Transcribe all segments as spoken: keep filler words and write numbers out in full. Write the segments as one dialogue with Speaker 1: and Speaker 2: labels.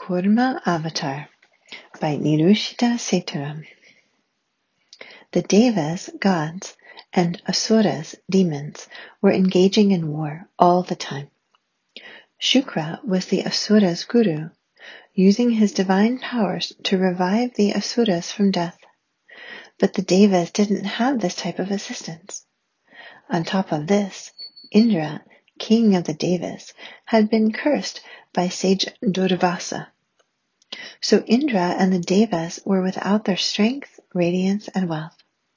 Speaker 1: Kurma Avatar by Nirushita Seturam. The Devas, gods, and Asuras, demons, were engaging in war all the time. Shukra was the Asura's guru, using his divine powers to revive the Asuras from death. But the Devas didn't have this type of assistance. On top of this, Indra, king of the Devas, had been cursed by sage Durvasa. So Indra and the Devas were without their strength, radiance, and wealth.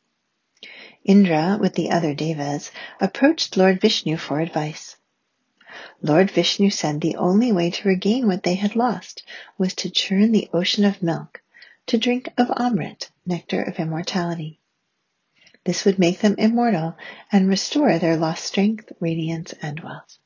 Speaker 1: Indra, with the other Devas, approached Lord Vishnu for advice. Lord Vishnu said the only way to regain what they had lost was to churn the ocean of milk, to drink of Amrit, nectar of immortality. This would make them immortal and restore their lost strength, radiance, and wealth.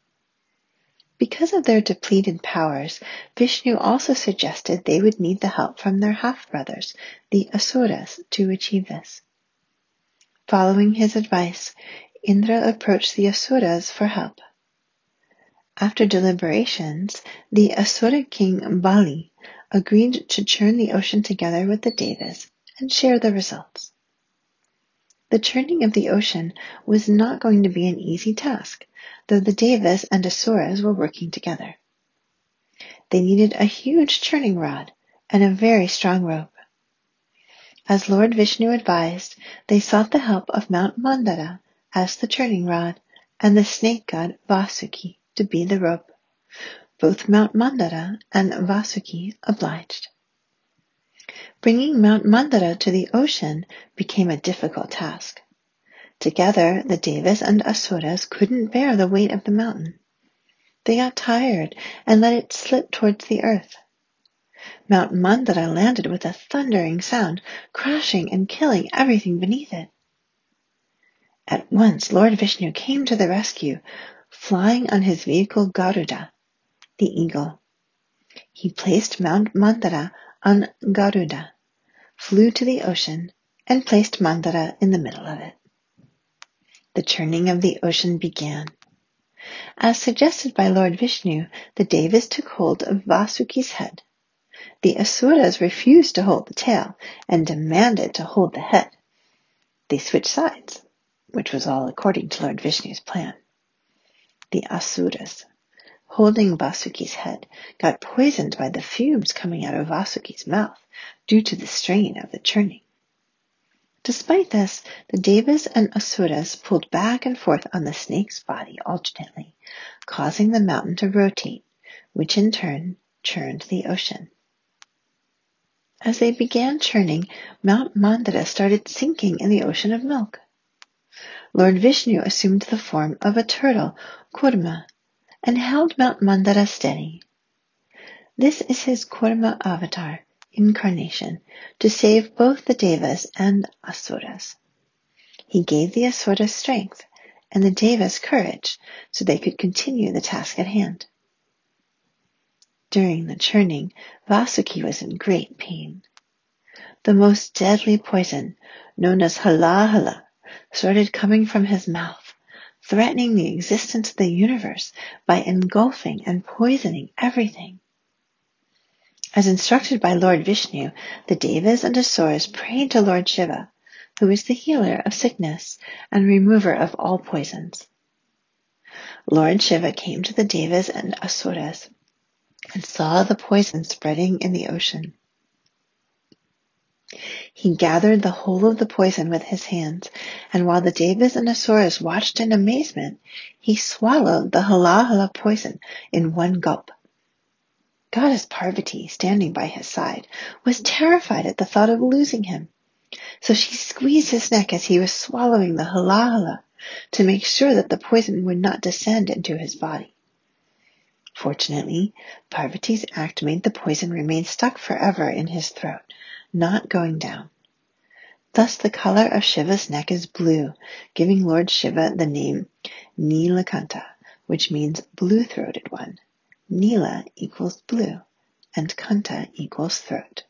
Speaker 1: Because of their depleted powers, Vishnu also suggested they would need the help from their half-brothers, the Asuras, to achieve this. Following his advice, Indra approached the Asuras for help. After deliberations, the Asura king Bali agreed to churn the ocean together with the Devas and share the results. The churning of the ocean was not going to be an easy task, though the Devas and Asuras were working together. They needed a huge churning rod and a very strong rope. As Lord Vishnu advised, they sought the help of Mount Mandara as the churning rod and the snake god Vasuki to be the rope. Both Mount Mandara and Vasuki obliged. Bringing Mount Mandara to the ocean became a difficult task. Together, the Devas and Asuras couldn't bear the weight of the mountain. They got tired and let it slip towards the earth. Mount Mandara landed with a thundering sound, crashing and killing everything beneath it. At once, Lord Vishnu came to the rescue, flying on his vehicle Garuda, the eagle. He placed Mount Mandara on Garuda, flew to the ocean, and placed Mandara in the middle of it. The churning of the ocean began. As suggested by Lord Vishnu, the Devas took hold of Vasuki's head. The Asuras refused to hold the tail and demanded to hold the head. They switched sides, which was all according to Lord Vishnu's plan. The Asuras, holding Vasuki's head, got poisoned by the fumes coming out of Vasuki's mouth due to the strain of the churning. Despite this, the Devas and Asuras pulled back and forth on the snake's body alternately, causing the mountain to rotate, which in turn churned the ocean. As they began churning, Mount Mandara started sinking in the ocean of milk. Lord Vishnu assumed the form of a turtle, Kurma, and held Mount Mandara steady. This is his Kurma avatar, incarnation, to save both the Devas and Asuras. He gave the Asuras strength and the Devas courage so they could continue the task at hand. During the churning, Vasuki was in great pain. The most deadly poison, known as halahala, started coming from his mouth, threatening the existence of the universe by engulfing and poisoning everything. As instructed by Lord Vishnu, the Devas and Asuras prayed to Lord Shiva, who is the healer of sickness and remover of all poisons. Lord Shiva came to the Devas and Asuras and saw the poison spreading in the ocean. He gathered the whole of the poison with his hands, and while the Devas and Asuras watched in amazement, he swallowed the halahala poison in one gulp. Goddess Parvati, standing by his side, was terrified at the thought of losing him, so she squeezed his neck as he was swallowing the halahala to make sure that the poison would not descend into his body. Fortunately, Parvati's act made the poison remain stuck forever in his throat, not going down. Thus the color of Shiva's neck is blue, giving Lord Shiva the name Nilakanta, which means blue-throated one. Nila equals blue, and Kanta equals throat.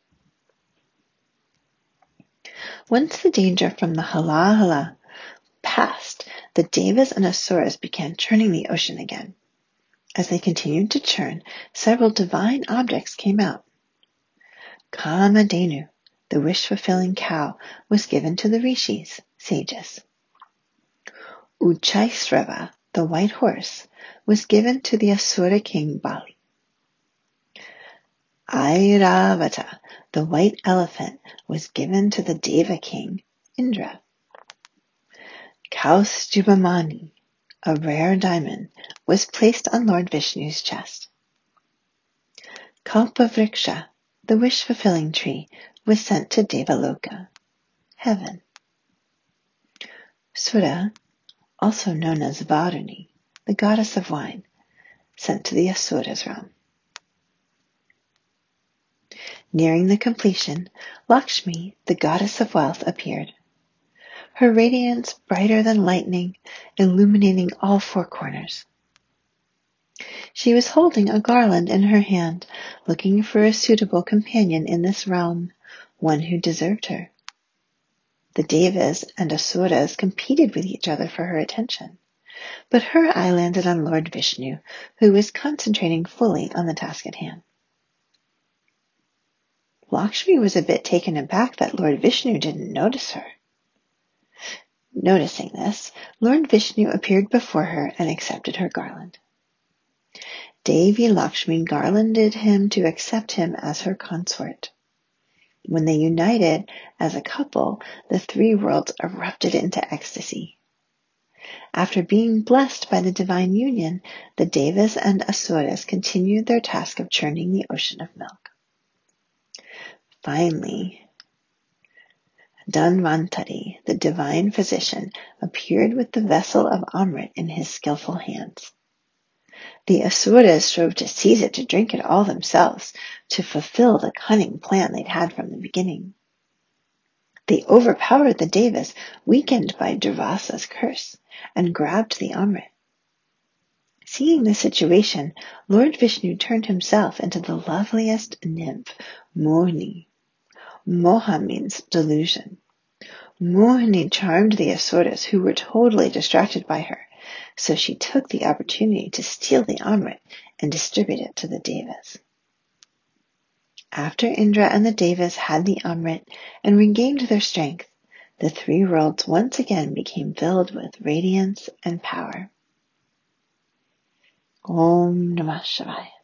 Speaker 1: Once the danger from the halahala passed, the Devas and Asuras began churning the ocean again. As they continued to churn, several divine objects came out. Kamadhenu, the wish-fulfilling cow, was given to the rishis, sages. Uchaisrava, the white horse, was given to the Asura king Bali. Airavata, the white elephant, was given to the Deva king Indra. Kaustubhamani, a rare diamond, was placed on Lord Vishnu's chest. Kalpavriksha, the wish-fulfilling tree, was sent to Devaloka, heaven. Sura, also known as Varuni, the goddess of wine, sent to the Asura's realm. Nearing the completion, Lakshmi, the goddess of wealth, appeared. Her radiance brighter than lightning, illuminating all four corners. She was holding a garland in her hand, looking for a suitable companion in this realm, one who deserved her. The Devas and Asuras competed with each other for her attention, but her eye landed on Lord Vishnu, who was concentrating fully on the task at hand. Lakshmi was a bit taken aback that Lord Vishnu didn't notice her. Noticing this, Lord Vishnu appeared before her and accepted her garland. Devi Lakshmi garlanded him to accept him as her consort. When they united as a couple, the three worlds erupted into ecstasy. After being blessed by the divine union, the Devas and Asuras continued their task of churning the ocean of milk. Finally, Dhanvantari, the divine physician, appeared with the vessel of Amrit in his skillful hands. The Asuras strove to seize it to drink it all themselves, to fulfill the cunning plan they'd had from the beginning. They overpowered the Devas, weakened by Durvasa's curse, and grabbed the Amrit. Seeing the situation, Lord Vishnu turned himself into the loveliest nymph, Mohini. Moha means delusion. Mohini charmed the Asuras, who were totally distracted by her, so she took the opportunity to steal the Amrit and distribute it to the Devas. After Indra and the Devas had the Amrit and regained their strength, the three worlds once again became filled with radiance and power. Om Namah Shivaya.